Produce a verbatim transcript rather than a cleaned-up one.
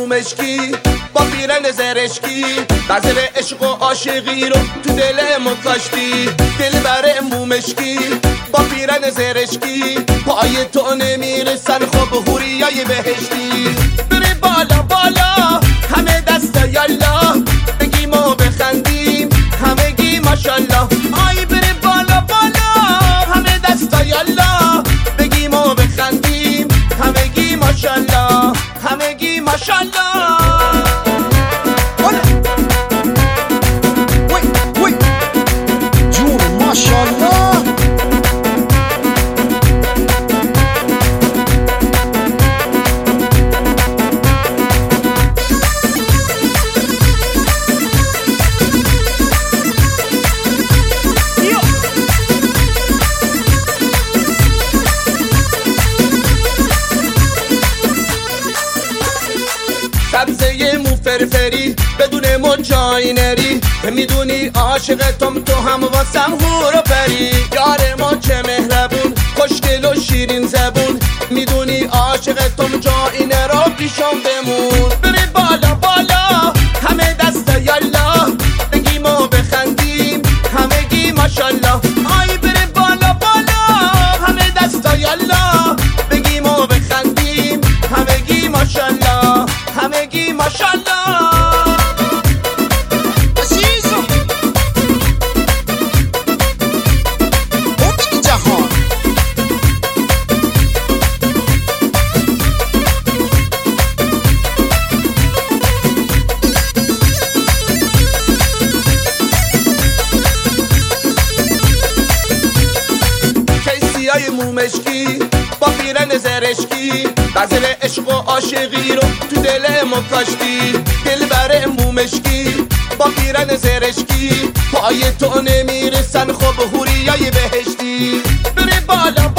مومشکی با پیرن زرشکی بذر عشق و عاشقی رو تو دل ما کاشتی. دل بر مومشکی با پیرن زرشکی پای تو نمیرسن خب حوریای بهشتی. بره بالا بالا همه دست یالا بگیم و بخندیم همگی ماشالله. آی بره بالا بالا همه دست یالا بگیم و بخندیم همگی ماشالله همگی ماشالله. سبزه مو فرفری بدون مو جایی نری میدونی عاشقتم تو هم واسم هورو پری. یار ما چه مهربون خوشگل و شیرین زبون میدونی عاشقتم جایی نرو پیشم بمون. بری بالا بالا همه دست یالا بگیم و بخندیم همگی ماشالله. آی بری بالا بالا همه دست یالا بگیم و بخندیم همگی ماشالله همگی ماشالله. کیسیای مومشکی با پیرن زرشکی بذر عشق و عاشقی رو تو دل ما کاشتی. دل بر مومشکی با پیرن زرشکی پای تو نمیرسن خب حوریای بهشتی. بره بالا